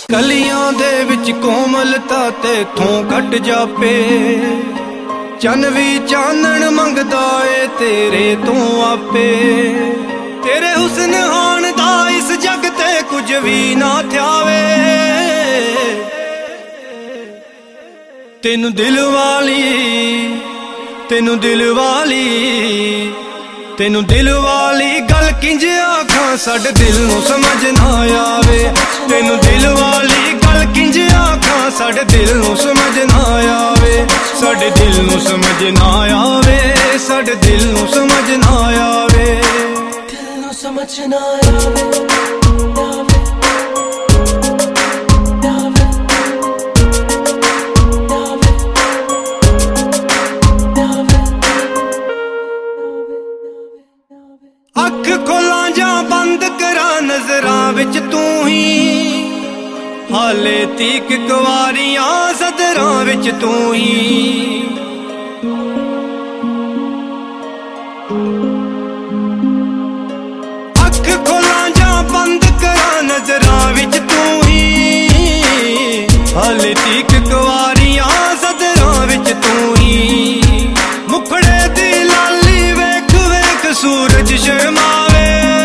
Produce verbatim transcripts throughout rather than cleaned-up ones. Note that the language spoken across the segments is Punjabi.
ਕਲੀਆਂ ਦੇ ਵਿੱਚ ਕੋਮਲਤਾ ਤੇਥੋਂ ਘਟ ਜਾਪੇ, ਚੰਨ ਵੀ ਚਾਨਣ ਮੰਗਦਾ ਏ ਤੇਰੇ ਤੋਂ ਆਪੇ। ਤੇਰੇ ਹੁਸਨ ਹਾਣ ਦਾ ਇਸ ਜਗ ਤੇ ਕੁਝ ਵੀ ਨਾ ਥਿਆਵੇ, ਤੈਨੂੰ ਦਿਲ ਵਾਲੀ ਤੈਨੂੰ ਦਿਲ ਵਾਲੀ ਤੈਨੂੰ ਦਿਲ ਵਾਲੀ ਗੱਲ ਕਿੰਜ ਆਖਾਂ ਸਾਡੇ ਦਿਲ ਨੂੰ ਸਮਝ ਨਾ ਆਵੇ। ਤੈਨੂੰ ਦਿਲ ਵਾਲੀ ਗੱਲ ਕਿੰਜ ਆਖਾਂ ਸਾਡੇ ਦਿਲ ਨੂੰ ਸਮਝ ਨਾ ਆਵੇ। ਸਾਡੇ ਦਿਲ ਨੂੰ ਸਮਝ ਨਾ ਆਵੇ, ਸਾਡੇ ਦਿਲ ਨੂੰ ਸਮਝ ਨਾ ਆਵੇ, ਦਿਲ ਨੂੰ ਸਮਝ ਨਾ ਆਵੇ। ਅੱਖ ਖੋਲਾਂ ਜਾਂ ਬੰਦ ਕਰਾਂ ਨਜ਼ਰਾਂ ਵਿੱਚ ਤੂੰ ਹੀ, ਹਾਲੇ ਤੀਕ ਕੁਵਾਰੀਆਂ ਸਦਰਾਂ ਵਿੱਚ ਤੂੰ ਹੀ। ਅੱਖ ਖੋਲਾਂ ਜਾਂ ਬੰਦ ਕਰਾਂ ਨਜ਼ਰਾਂ ਵਿੱਚ ਤੂੰ ਹੀ, ਹਾਲੇ ਤੀਕ ਕੁਵਾਰੀਆਂ ਸਦਰਾਂ ਵਿੱਚ ਤੂੰ ਹੀ। ਮੁਖੜੇ ਦੀ ਲਾਲੀ ਵੇਖ ਵੇਖ ਸੂਰਜ ਸ਼ਰਮਾਵੇ,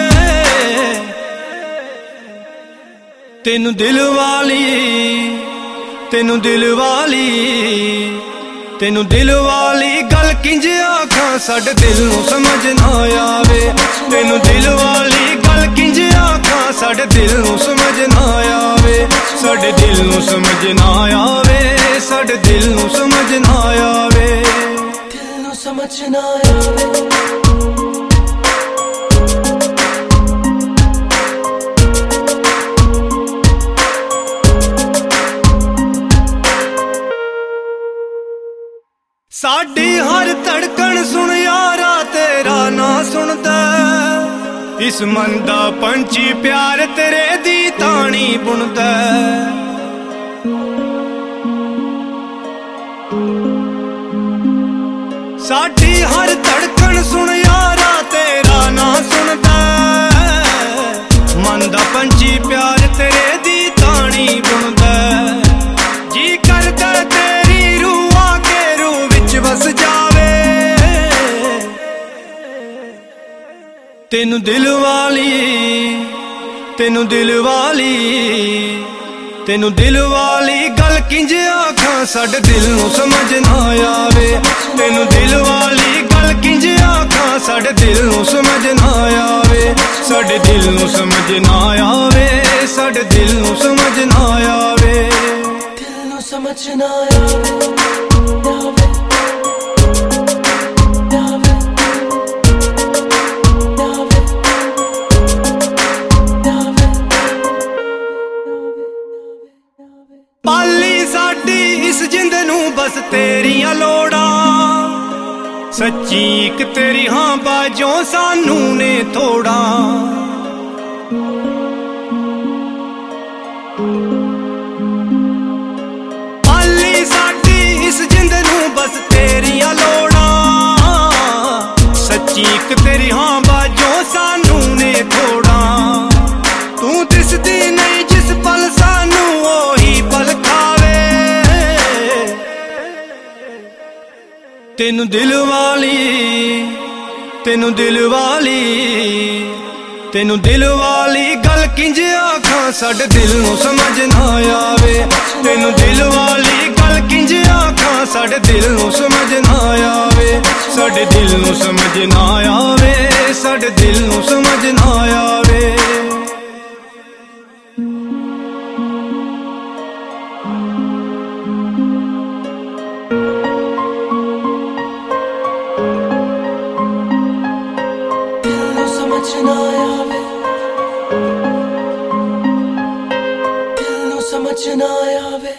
ਤੈਨੂੰ ਦਿਲ ਵਾਲੀ ਤੈਨੂੰ ਦਿਲ ਵਾਲੀ ਤੈਨੂੰ ਦਿਲ ਵਾਲੀ ਗੱਲ ਕਿੰਜ ਆਖਾਂ ਸਾਡੇ ਦਿਲ ਨੂੰ ਸਮਝ ਨਾ ਆਵੇ। ਤੈਨੂੰ ਦਿਲ ਵਾਲੀ ਗੱਲ ਕਿੰਜ ਆਖਾਂ ਸਾਡੇ ਦਿਲ ਨੂੰ ਸਮਝ ਨਾ ਆਵੇ। ਸਾਡੇ ਦਿਲ ਨੂੰ ਸਮਝ ਨਾ ਆਵੇ, ਸਾਡੇ ਦਿਲ ਨੂੰ ਸਮਝ ਨਾ ਆਵੇ, ਦਿਲ ਨੂੰ ਸਮਝ ਨਾ ਆਵੇ। ਸਾਡੀ ਹਰ ਧੜਕਣ ਸੁਣ ਯਾਰਾ ਤੇਰਾ ਨਾਂ ਸੁਣਦਾ, ਇਸ ਮਨ ਦਾ ਪੰਛੀ ਪਿਆਰ ਤੇਰੇ ਦੀ ਤਾਣੀ ਬੁਣਦਾ। ਸਾਡੀ ਹਰ ਧੜਕਣ ਸੁਣ ਯਾਰਾ ਤੇਰਾ ਨਾਂ ਸੁਣਦਾ, ਮਨ ਦਾ ਪੰਛੀ ਪਿਆਰ ਤੇਰੇ ਦੀ ਤਾਣੀ ਬੁਣਦਾ। ਜੀ ਕਰਦਾ ਤੇਰੀ ਰੂਹ ਆ ਕੇ ਰੂਹ ਵਿੱਚ ਵਸ ਜਾਵੇ, ਤੈਨੂੰ ਦਿਲ ਵਾਲੀ ਤੈਨੂੰ ਦਿਲ ਵਾਲੀ ਤੈਨੂੰ ਦਿਲ ਵਾਲੀ ਗੱਲ ਕਿੰਜ ਆਖਾਂ ਸਾਡੇ ਦਿਲ ਨੂੰ ਸਮਝ ਨਾ ਆਵੇ। ਤੈਨੂੰ ਦਿਲ ਵਾਲੀ ਗੱਲ ਕਿੰਜ ਆਖਾਂ ਸਾਡੇ ਦਿਲ ਨੂੰ ਸਮਝ ਨਾ ਆਵੇ। ਸਾਡੇ ਦਿਲ ਨੂੰ ਸਮਝ ਨਾ ਆਵੇ, ਸਾਡੇ ਦਿਲ ਨੂੰ ਸਮਝ ਨਾ ਆਵੇ, ਦਿਲ ਨੂੰ ਸਮਝ ਨਾ ਆਵੇ। ਪਾਲੀ ਸਾਡੀ ਇਸ ਜਿੰਦ ਨੂੰ ਬਸ ਤੇਰੀਆਂ ਲੋੜਾਂ, ਸੱਚੀ ਇੱਕ ਤੇਰੀ ਹਾਂ ਬਾਝੋਂ ਸਾਨੂੰ ਨੇ ਥੋੜਾ। ਪਾਲੀ ਸਾਡੀ ਇਸ ਜਿੰਦ ਨੂੰ ਬਸ ਤੇਰੀਆਂ ਲੋੜਾਂ, ਸੱਚੀ ਇੱਕ ਤੇਰੀ ਹਾਂ ਬਾਝੋਂ ਸਾਨੂੰ ਨੇ ਥੋੜਾ। ਤੂੰ ਦਿਸਦੀ ਨਹੀਂ ਜਿਸ ਪਲ ਸਾਨੂੰ ਉਹੀ ਪਲ ਖਾਵੇ, ਤੈਨੂੰ ਦਿਲ ਵਾਲੀ ਤੈਨੂੰ ਦਿਲ ਵਾਲੀ ਤੈਨੂੰ ਦਿਲ ਵਾਲੀ ਗੱਲ ਕਿੰਜ ਆਖਾਂ ਸਾਡੇ ਦਿਲ ਨੂੰ ਸਮਝ ਨਾ ਆਵੇ। ਤੈਨੂੰ ਦਿਲ ਵਾਲੀ ਗੱਲ ਕਿੰਜ ਆਖਾਂ ਸਾਡੇ ਦਿਲ ਨੂੰ ਸਮਝ ਨਾ ਆਵੇ। ਸਾਡੇ ਦਿਲ ਨੂੰ ਸਮਝ ਨਾ ਆਵੇ, ਸਾਡੇ ਦਿਲ ਨੂੰ ਸਮਝ ਨਾ ਆਵੇ। ਸਮਝ ਨਾ ਆਵੇ, ਦਿਲ ਨੂੰ ਸਮਝ ਨਾ ਆਵੇ।